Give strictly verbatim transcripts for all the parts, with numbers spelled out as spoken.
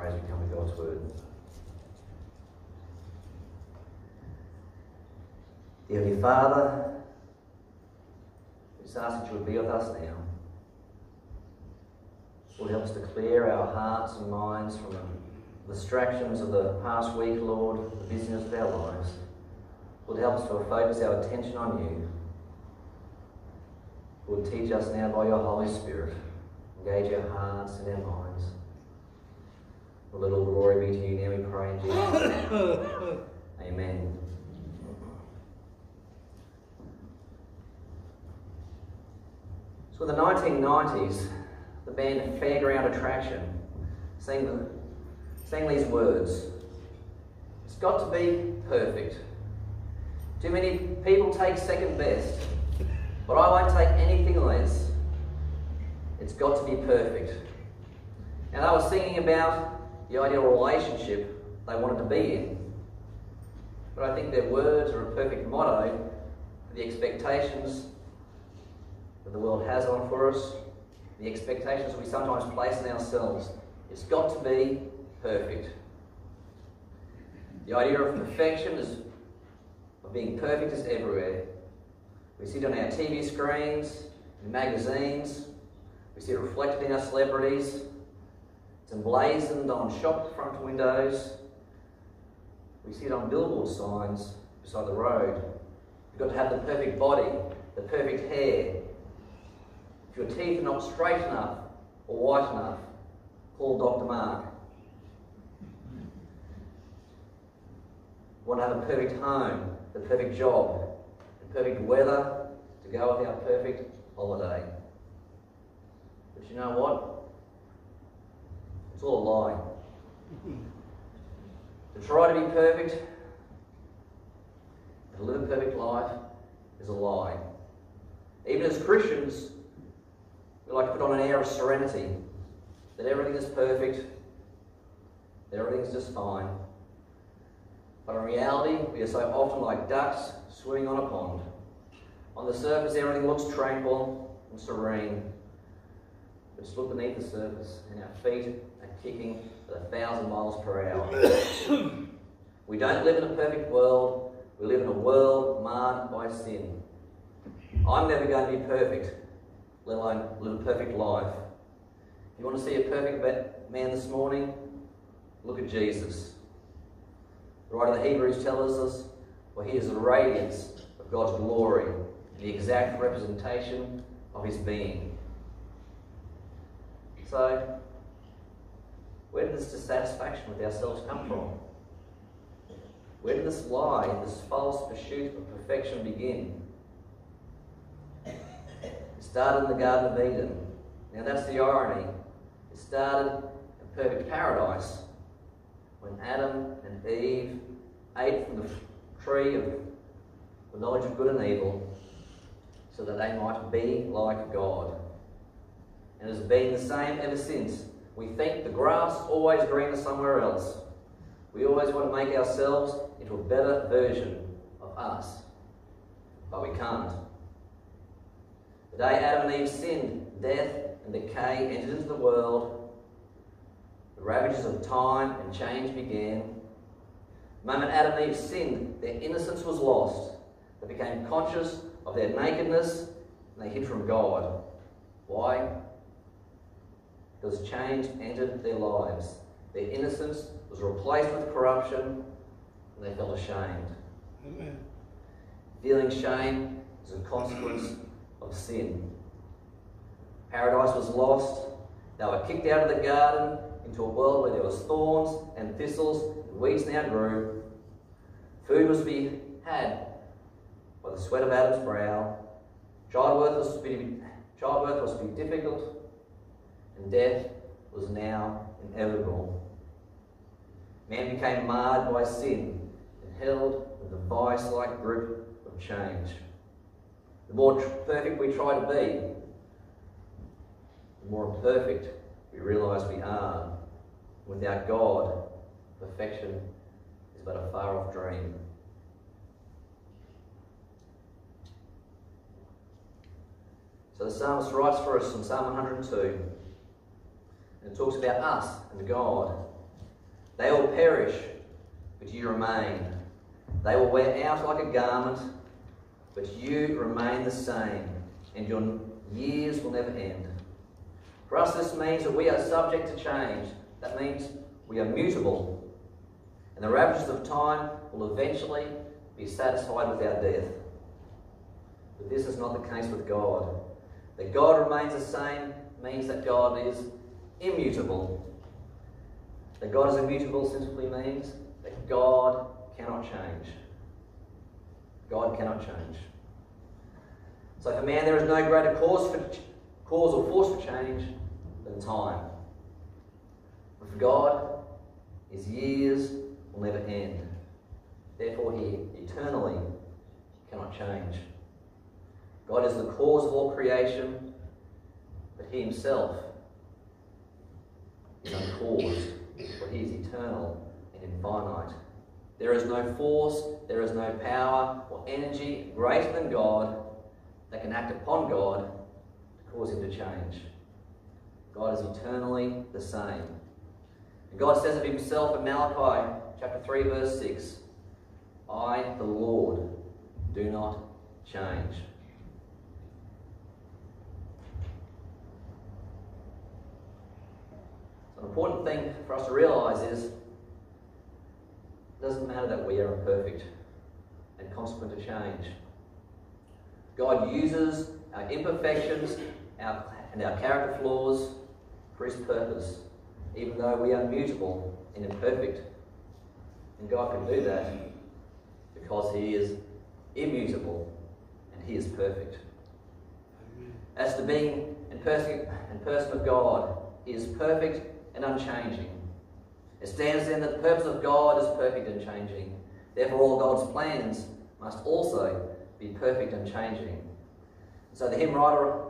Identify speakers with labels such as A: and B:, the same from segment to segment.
A: pray as we come to God's word. Dear Heavenly Father, we just ask that you would be with us now. Lord, help us to clear our hearts and minds from the distractions of the past week, Lord, the busyness of our lives. Lord, help us to focus our attention on you. Lord, teach us now by your Holy Spirit. Engage our hearts and our minds. A little glory be to you now, we pray in Jesus' name. Amen. So in the nineteen nineties, the band Fairground Attraction sang, the, sang these words: "It's got to be perfect. Too many people take second best, but I won't take anything less. It's got to be perfect." And they were singing about the ideal relationship they wanted to be in. But I think their words are a perfect motto for the expectations that the world has on for us, the expectations we sometimes place in ourselves. It's got to be perfect. The idea of perfection is, of being perfect, is everywhere. We see it on our T V screens, in magazines, we see it reflected in our celebrities. It's emblazoned on shop front windows. We see it on billboard signs beside the road. You've got to have the perfect body, the perfect hair. If your teeth are not straight enough or white enough, call Doctor Mark. We want to have a perfect home, the perfect job, the perfect weather to go with our perfect holiday. But you know what? It's all a lie. To try to be perfect, to live a perfect life, is a lie. Even as Christians, we like to put on an air of serenity, that everything is perfect, that everything's just fine. But in reality, we are so often like ducks swimming on a pond. On the surface, everything looks tranquil and serene. But just look beneath the surface, and our feet are kicking at a thousand miles per hour. We don't live in a perfect world. We live in a world marred by sin. I'm never going to be perfect, let alone live a perfect life. If you want to see a perfect man this morning, look at Jesus. The writer of the Hebrews tells us, well, he is the radiance of God's glory, the exact representation of his being. So, where did this dissatisfaction with ourselves come from? Where did this lie, this false pursuit of perfection begin? It started in the Garden of Eden. Now that's the irony. It started in perfect paradise when Adam and Eve ate from the tree of the knowledge of good and evil so that they might be like God. And it has been the same ever since. We think the grass always greener somewhere else. We always want to make ourselves into a better version of us. But we can't. The day Adam and Eve sinned, death and decay entered into the world. The ravages of time and change began. The moment Adam and Eve sinned, their innocence was lost. They became conscious of their nakedness and they hid from God. Why? Because change entered their lives. Their innocence was replaced with corruption, and they felt ashamed. Amen. Feeling shame is a consequence of sin. Paradise was lost. They were kicked out of the garden into a world where there was thorns and thistles, and weeds now grew. Food was to be had by the sweat of Adam's brow. Childbirth was to be, childbirth was to be difficult. And death was now inevitable. Man became marred by sin and held with the vice-like grip of change. The more perfect we try to be, the more imperfect we realise we are. Without God, perfection is but a far-off dream. So the psalmist writes for us in Psalm one hundred two. And it talks about us and God. They will perish, but you remain. They will wear out like a garment, but you remain the same, and your years will never end. For us, this means that we are subject to change. That means we are mutable, and the ravages of time will eventually be satisfied with our death. But this is not the case with God. That God remains the same means that God is immutable. That God is immutable simply means that God cannot change. God cannot change. So for man, there is no greater cause for cause or force for change than time. But for God, his years will never end. Therefore, he eternally cannot change. God is the cause of all creation, but he himself is uncaused, for he is eternal and infinite. There is no force, there is no power or energy greater than God that can act upon God to cause him to change. God is eternally the same. And God says of himself in Malachi chapter three verse six, I, the Lord, do not change. So an important thing for us to realise is it doesn't matter that we are imperfect and consequent to change. God uses our imperfections our, and our character flaws for his purpose, even though we are mutable and imperfect. And God can do that because he is immutable and he is perfect. As to being and person, and person of God, he is perfect and unchanging. It stands then that the purpose of God is perfect and changing. Therefore, all God's plans must also be perfect and changing. So the hymn writer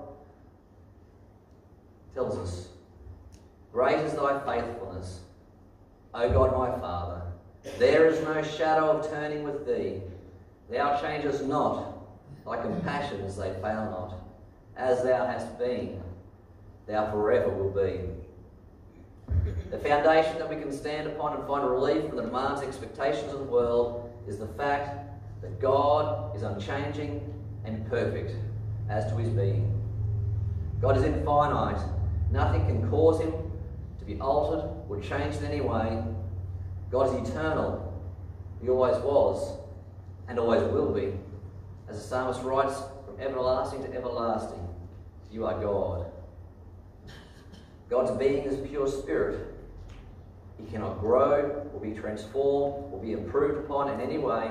A: tells us, great is thy faithfulness, O God my Father. There is no shadow of turning with thee. Thou changest not, thy compassions they fail not. As thou hast been, thou forever will be. The foundation that we can stand upon and find relief from the demands and expectations of the world is the fact that God is unchanging and perfect as to his being. God is infinite. Nothing can cause him to be altered or changed in any way. God is eternal. He always was and always will be. As the psalmist writes, from everlasting to everlasting, you are God. God's being is pure spirit. He cannot grow or be transformed or be improved upon in any way.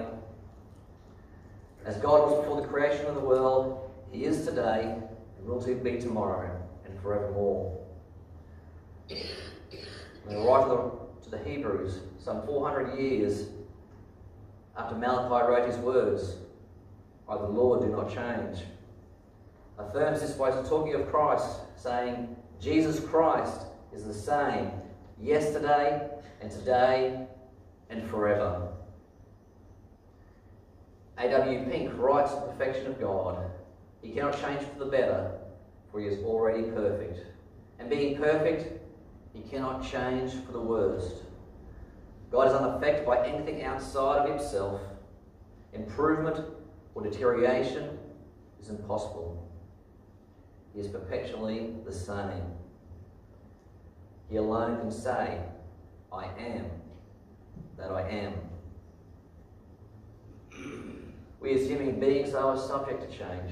A: As God was before the creation of the world, he is today and will be tomorrow and forevermore. When we write to the, to the Hebrews, some four hundred years after Malachi wrote his words, I, the Lord, do not change, affirms this by talking of Christ, saying, Jesus Christ is the same yesterday and today and forever. A W Pink writes the perfection of God. He cannot change for the better, for he is already perfect. And being perfect, he cannot change for the worst. God is unaffected by anything outside of himself. Improvement or deterioration is impossible. He is perpetually the same. He alone can say, I am that I am. We as human beings are subject to change.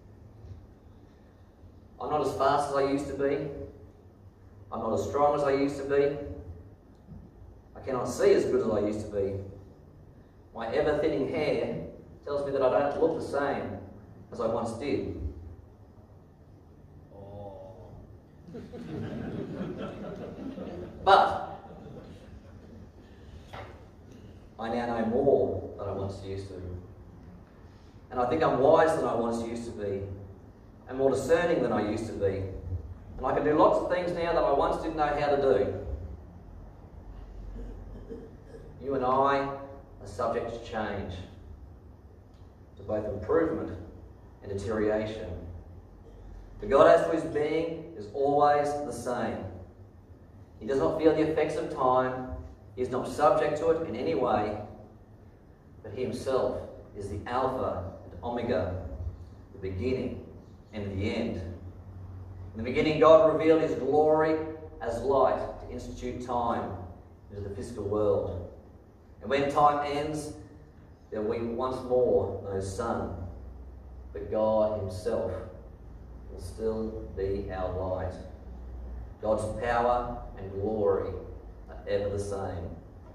A: I'm not as fast as I used to be. I'm not as strong as I used to be. I cannot see as good as I used to be. My ever-thinning hair tells me that I don't look the same as I once did. But I now know more than I once used to. And I think I'm wiser than I once used to be, and more discerning than I used to be. And I can do lots of things now that I once didn't know how to do. You and I are subject to change, to both improvement and deterioration. But God, as to his being, is always the same. He does not feel the effects of time, He is not subject to it in any way, but he himself is the Alpha and Omega, the beginning and the end. In the beginning, God revealed his glory as light to institute time into the physical world. And when time ends, there will be once more no sun, but God himself will still be our light. God's power and glory are ever the same.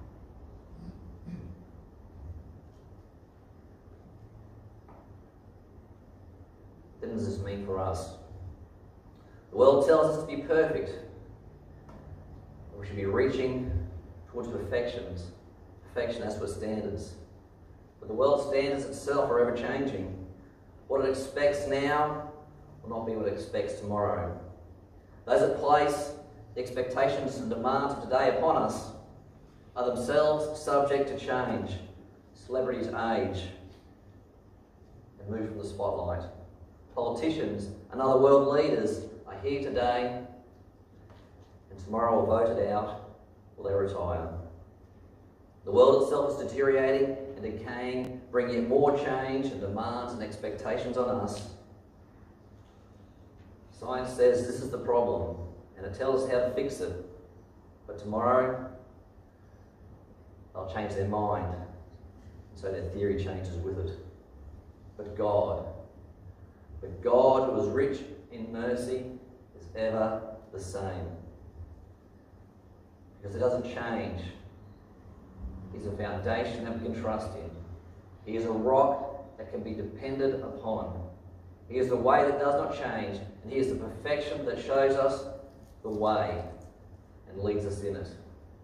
A: What does this mean for us? The world tells us to be perfect. We should be reaching towards perfections. Perfection as per standards. But the world's standards itself are ever changing. What it expects now will not be what it expects tomorrow. Those that place the expectations and demands of today upon us are themselves subject to change. Celebrities age and move from the spotlight. Politicians and other world leaders are here today and tomorrow will vote it out or they retire. The world itself is deteriorating and decaying, bringing yet more change and demands and expectations on us. Science says this is the problem and it tells us how to fix it. But tomorrow, they'll change their mind, so their theory changes with it. But God, but God who is rich in mercy is ever the same. Because it doesn't change. He's a foundation that we can trust in. He is a rock that can be depended upon. He is the way that does not change, and he is the perfection that shows us the way and leads us in it.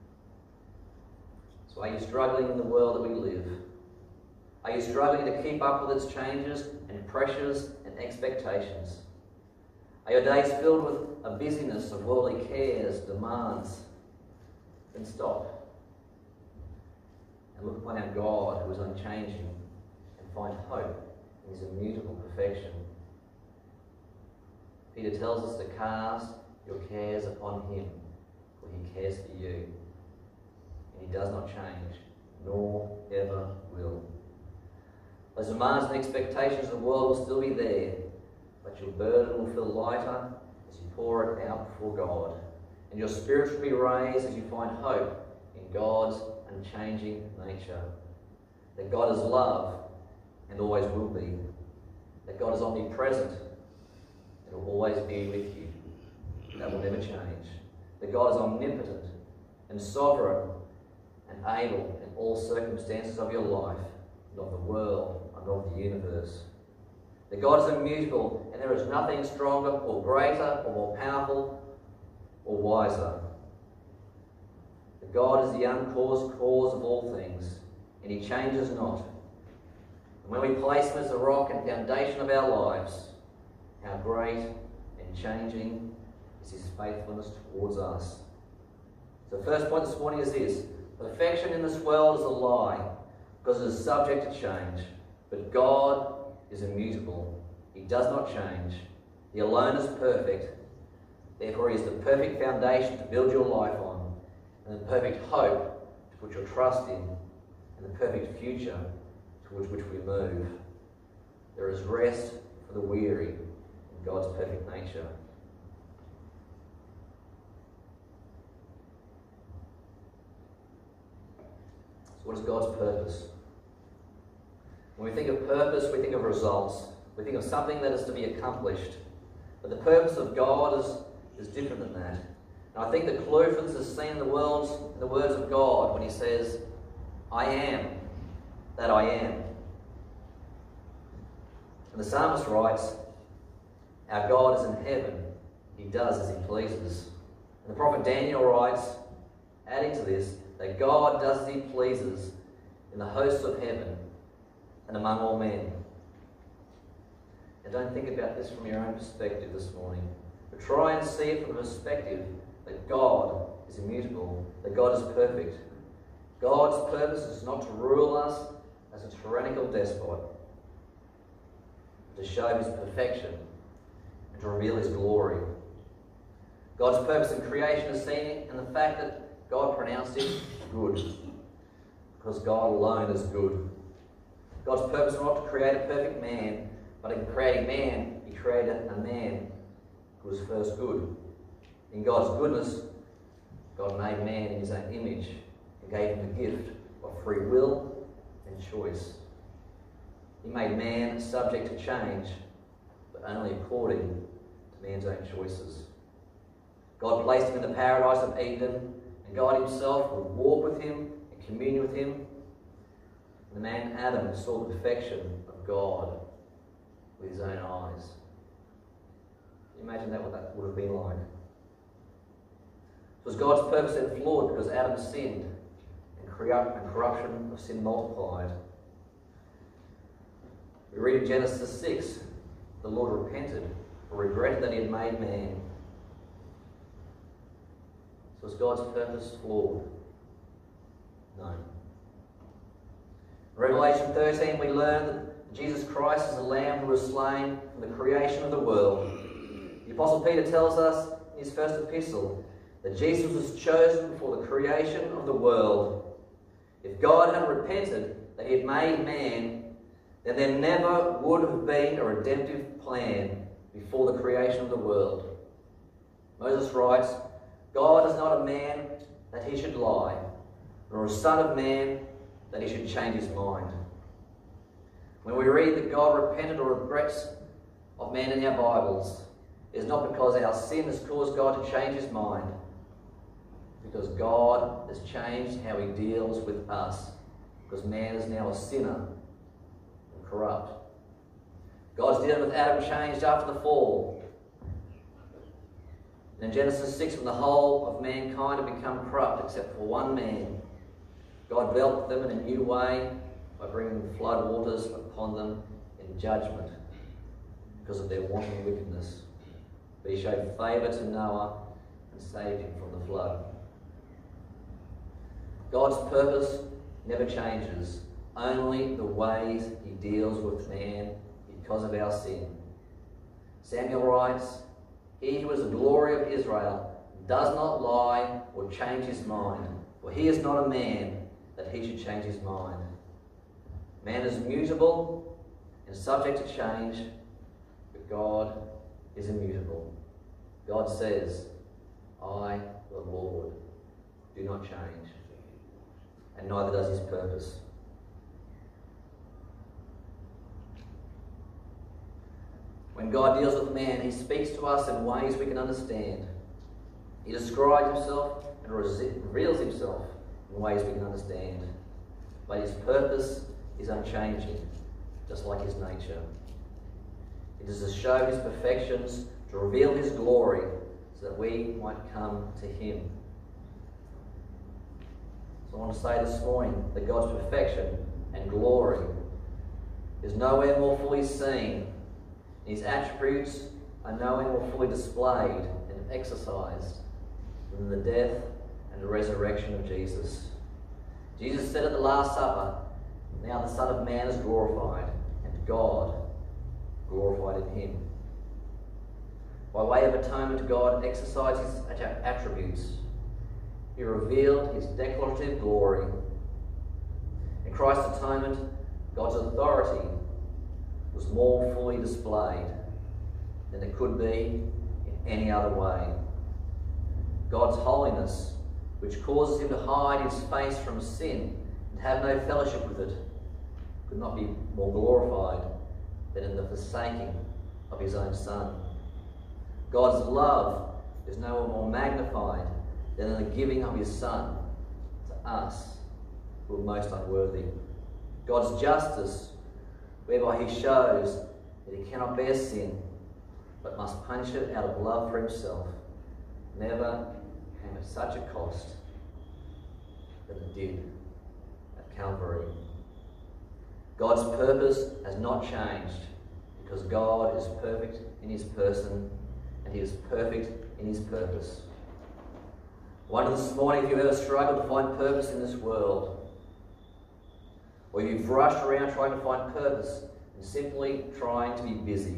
A: So are you struggling in the world that we live? Are you struggling to keep up with its changes and pressures and expectations? Are your days filled with a busyness of worldly cares, demands? Then stop and look upon our God who is unchanging and find hope in his immutable perfection. Peter tells us to cast your cares upon him, for he cares for you. And he does not change, nor ever will. Those demands and expectations of the world will still be there, but your burden will feel lighter as you pour it out before God. And your spirits will be raised as you find hope in God's unchanging nature. That God is love and always will be. That God is omnipresent and will always be with you. That will never change. That God is omnipotent and sovereign and able in all circumstances of your life and of the world and of the universe. That God is immutable and there is nothing stronger or greater or more powerful or wiser. That God is the uncaused cause of all things and he changes not. And when we place him as the rock and foundation of our lives, how great and changing is his faithfulness towards us. So the first point this morning is this: perfection in this world is a lie because it is subject to change. But God is immutable. He does not change. He alone is perfect. Therefore, he is the perfect foundation to build your life on, and the perfect hope to put your trust in, and the perfect future towards which we move. There is rest for the weary in God's perfect nature. So what is God's purpose? When we think of purpose, we think of results. We think of something that is to be accomplished. But the purpose of God is, is different than that. And I think the clue for this is seen in the, world's, in the words of God when he says, I am that I am. And the psalmist writes, our God is in heaven. He does as he pleases. And the prophet Daniel writes, adding to this, that God does as he pleases in the hosts of heaven and among all men. And don't think about this from your own perspective this morning, but try and see it from the perspective that God is immutable, that God is perfect. God's purpose is not to rule us as a tyrannical despot, but to show his perfection and to reveal his glory. God's purpose in creation is seen in the fact that God pronounced it good, because God alone is good. God's purpose was not to create a perfect man, but in creating man, he created a man who was first good. In God's goodness, God made man in his own image and gave him the gift of free will and choice. He made man subject to change, but only according to man's own choices. God placed him in the paradise of Eden, and God himself would walk with him and commune with him. The man Adam saw the perfection of God with his own eyes. Can you imagine that, what that would have been like? It was God's purpose then flawed because Adam sinned and corruption of sin multiplied. We read in Genesis six, the Lord repented or regretted that he had made man. So was God's purpose flawed? No. In Revelation thirteen, we learn that Jesus Christ is the Lamb who was slain from the creation of the world. The Apostle Peter tells us in his first epistle that Jesus was chosen before the creation of the world. If God had repented that he had made man, then there never would have been a redemptive plan before the creation of the world. Moses writes, God is not a man that he should lie, nor a son of man that he should change his mind. When we read that God repented or regrets of man in our Bibles, it is not because our sin has caused God to change his mind, because God has changed how he deals with us, because man is now a sinner and corrupt. God's dealing with Adam changed after the fall. In Genesis six, when the whole of mankind had become corrupt except for one man, God dealt with them in a new way by bringing flood waters upon them in judgment because of their wanton wickedness. But he showed favour to Noah and saved him from the flood. God's purpose never changes, only the ways he deals with man because of our sin. Samuel writes, he who is the glory of Israel does not lie or change his mind, for he is not a man that he should change his mind. Man is mutable and subject to change, but God is immutable. God says, I, the Lord, do not change, and neither does his purpose. When God deals with man, he speaks to us in ways we can understand. He describes himself and reveals himself in ways we can understand. But his purpose is unchanging, just like his nature. It is to show his perfections, to reveal his glory, so that we might come to him. So I want to say this morning that God's perfection and glory is nowhere more fully seen. His attributes are nowhere more fully displayed and exercised than the death and the resurrection of Jesus. Jesus said at the Last Supper, now the Son of Man is glorified, and God glorified in him. By way of atonement, God exercised his attributes. He revealed his declarative glory. In Christ's atonement, God's authority was more fully displayed than it could be in any other way. God's holiness, which causes him to hide his face from sin and have no fellowship with it, could not be more glorified than in the forsaking of his own Son. God's love is nowhere more magnified than in the giving of his Son to us who are most unworthy. God's justice, whereby he shows that he cannot bear sin, but must punish it out of love for himself, never came at such a cost than it did at Calvary. God's purpose has not changed, because God is perfect in his person, and he is perfect in his purpose. I wonder this morning if you've ever struggled to find purpose in this world, or you've rushed around trying to find purpose and simply trying to be busy.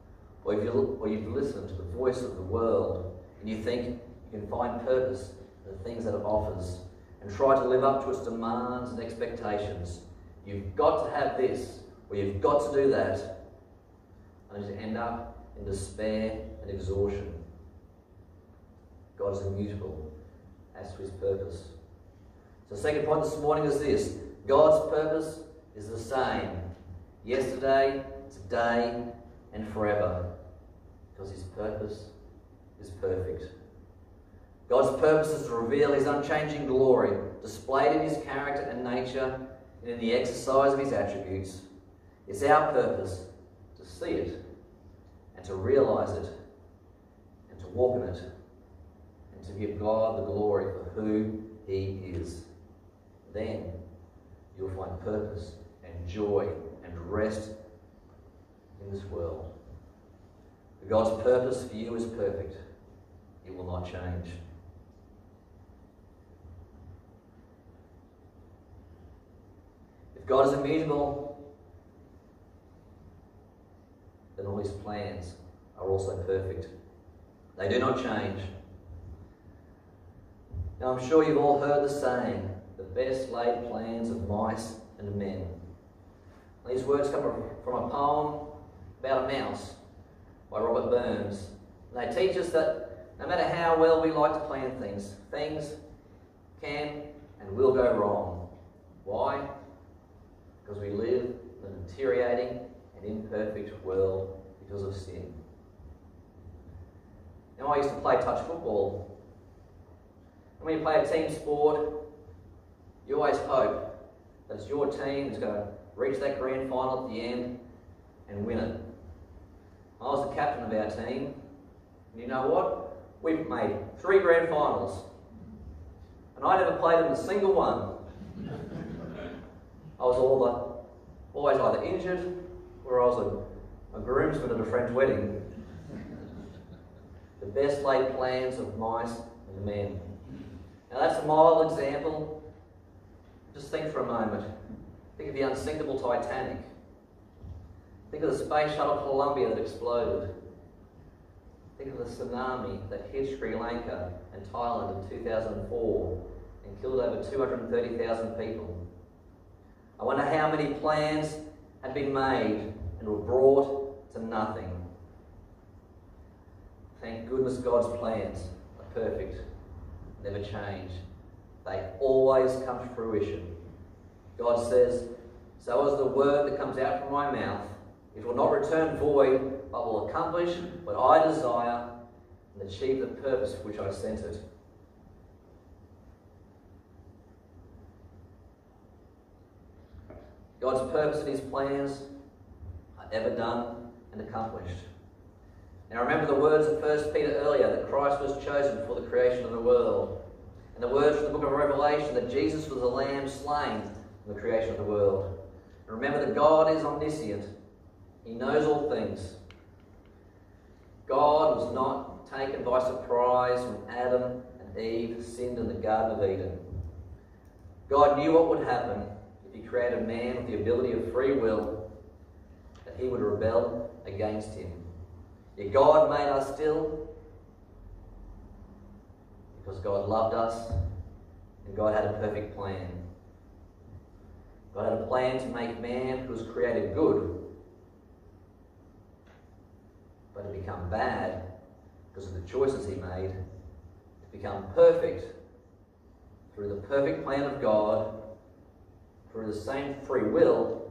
A: Or, if you, or you've listened to the voice of the world and you think you can find purpose in the things that it offers and try to live up to its demands and expectations. You've got to have this, or you've got to do that. And you end up in despair and exhaustion. God is immutable as to his purpose. So the second point this morning is this: God's purpose is the same yesterday, today, and forever, because his purpose is perfect. God's purpose is to reveal his unchanging glory, displayed in his character and nature, and in the exercise of his attributes. It's our purpose to see it, and to realise it, and to walk in it, and to give God the glory for who he is. Then you'll find purpose and joy and rest in this world. But God's purpose for you is perfect. It will not change. If God is immutable, then all his plans are also perfect. They do not change. Now I'm sure you've all heard the saying, the best laid plans of mice and men. These words come from a poem about a mouse by Robert Burns. And they teach us that no matter how well we like to plan things, things can and will go wrong. Why? Because we live in a deteriorating and imperfect world because of sin. Now, I used to play touch football. And when you play a team sport, you always hope that it's your team that's going to reach that grand final at the end and win it. I was the captain of our team, and you know what? We've made three grand finals, and I never played in a single one. I was all the, always either injured or I was a, a groomsman at a friend's wedding. The best laid plans of mice and men. Now that's a mild example. Just think for a moment. Think of the unsinkable Titanic. Think of the space shuttle Columbia that exploded. Think of the tsunami that hit Sri Lanka and Thailand in two thousand four and killed over two hundred thirty thousand people. I wonder how many plans had been made and were brought to nothing. Thank goodness God's plans are perfect, never change. They always come to fruition. God says, "So is the word that comes out from my mouth. It will not return void, but will accomplish what I desire and achieve the purpose for which I sent it." God's purpose and his plans are ever done and accomplished. Now remember the words of First Peter earlier, that Christ was chosen before the creation of the world. And the words from the book of Revelation, that Jesus was the Lamb slain in the creation of the world. And remember that God is omniscient. He knows all things. God was not taken by surprise when Adam and Eve sinned in the Garden of Eden. God knew what would happen if he created man with the ability of free will, that he would rebel against him. Yet God made us still because God loved us and God had a perfect plan. God had a plan to make man who was created good, but to become bad because of the choices he made, to become perfect through the perfect plan of God, through the same free will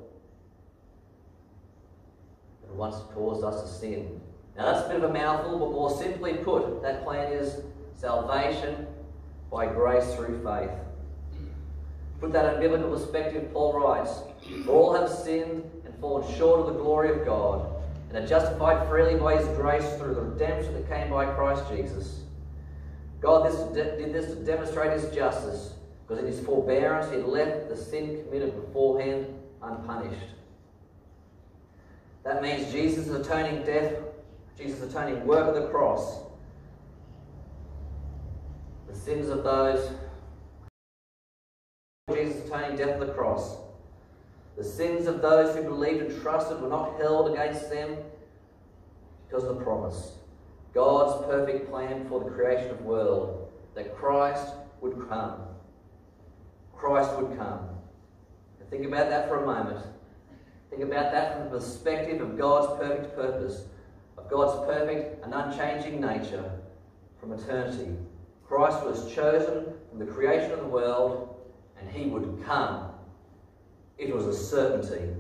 A: that once caused us to sin. Now that's a bit of a mouthful, but more simply put, that plan is salvation by grace through faith. Put that in biblical perspective, Paul writes, "For all have sinned and fallen short of the glory of God, and are justified freely by his grace through the redemption that came by Christ Jesus. God this did this to demonstrate his justice, because in his forbearance he had left the sin committed beforehand unpunished." That means Jesus' atoning death, Jesus' atoning work of the cross, the sins of those, Jesus' atoning death of the cross, the sins of those who believed and trusted were not held against them because of the promise. God's perfect plan for the creation of the world, that Christ would come. Christ would come. And think about that for a moment. Think about that from the perspective of God's perfect purpose, of God's perfect and unchanging nature from eternity. Christ was chosen from the creation of the world, and he would come. It was a certainty.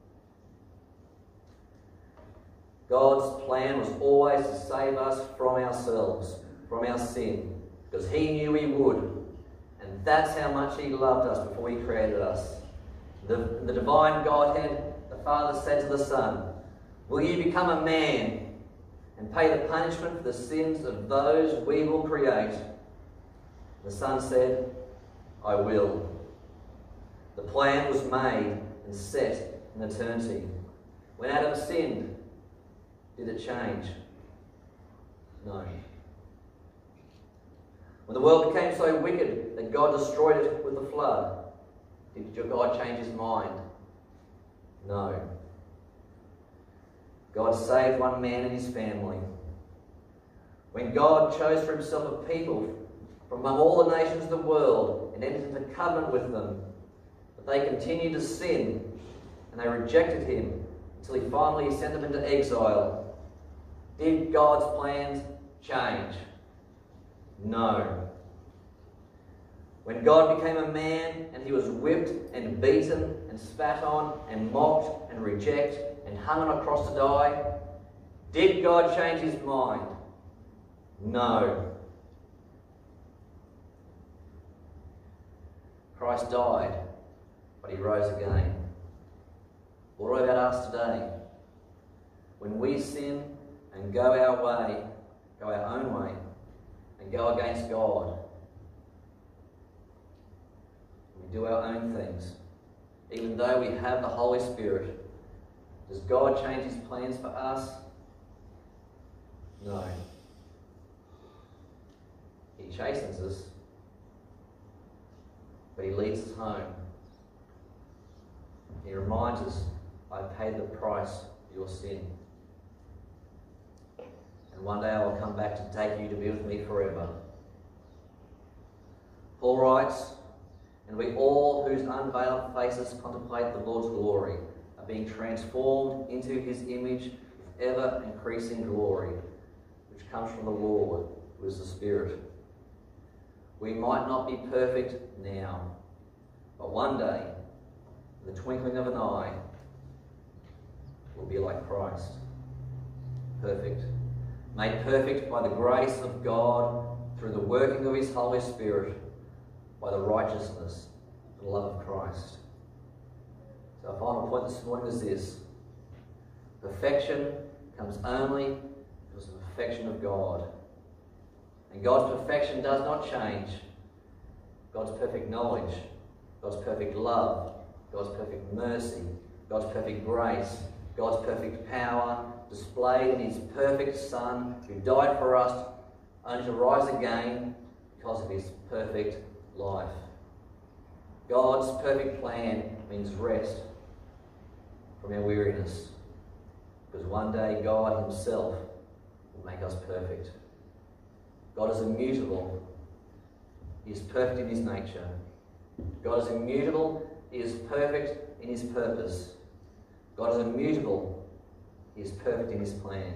A: God's plan was always to save us from ourselves, from our sin, because he knew he would. And that's how much he loved us before he created us. The, the divine Godhead, the Father said to the Son, "Will you become a man and pay the punishment for the sins of those we will create?" The Son said, "I will." The plan was made and set in eternity. When Adam sinned, did it change? No. When the world became so wicked that God destroyed it with the flood, did your God change his mind? No. God saved one man and his family. When God chose for himself a people from among all the nations of the world and entered into covenant with them, but they continued to sin and they rejected him until he finally sent them into exile, did God's plans change? No. When God became a man and he was whipped and beaten and spat on and mocked and rejected and hung on a cross to die, did God change his mind? No. Christ died, but he rose again. What about us today? When we sin and go our way, go our own way, and go against God, we do our own things, even though we have the Holy Spirit, does God change his plans for us? No. He chastens us, but he leads us home. He reminds us, "I paid the price for your sin. And one day I will come back to take you to be with me forever." Paul writes, "And we all whose unveiled faces contemplate the Lord's glory are being transformed into his image with ever-increasing glory, which comes from the Lord, who is the Spirit." We might not be perfect now, but one day, in the twinkling of an eye, we'll be like Christ. Perfect. Made perfect by the grace of God through the working of his Holy Spirit, by the righteousness and love of Christ. So our final point this morning is this: perfection comes only because of the perfection of God. And God's perfection does not change. God's perfect knowledge, God's perfect love, God's perfect mercy, God's perfect grace, God's perfect power, displayed in his perfect Son, who died for us, only to rise again because of his perfect life. God's perfect plan means rest from our weariness, because one day God himself will make us perfect. God is immutable. He is perfect in his nature. God is immutable. He is perfect in his purpose. God is immutable. He is perfect in his plan.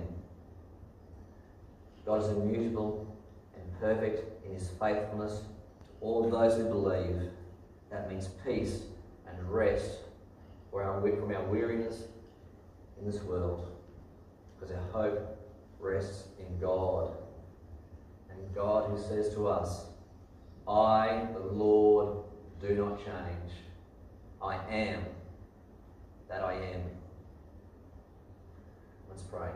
A: God is immutable and perfect in his faithfulness to all of those who believe. That means peace and rest from our weariness in this world, because our hope rests in God. And God who says to us, "I, the Lord, do not change. I am that I am." Let's pray.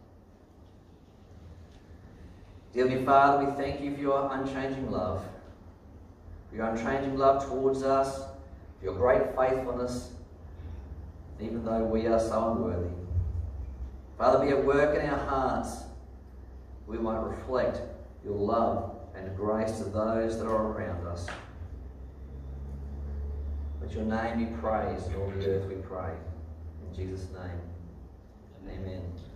A: Dear Heavenly Father, we thank you for your unchanging love, for your unchanging love towards us, for your great faithfulness, even though we are so unworthy. Father, be at work in our hearts, we might reflect your love and grace to those that are around us. Let your name be praised in all the earth, we pray. In Jesus' name, amen.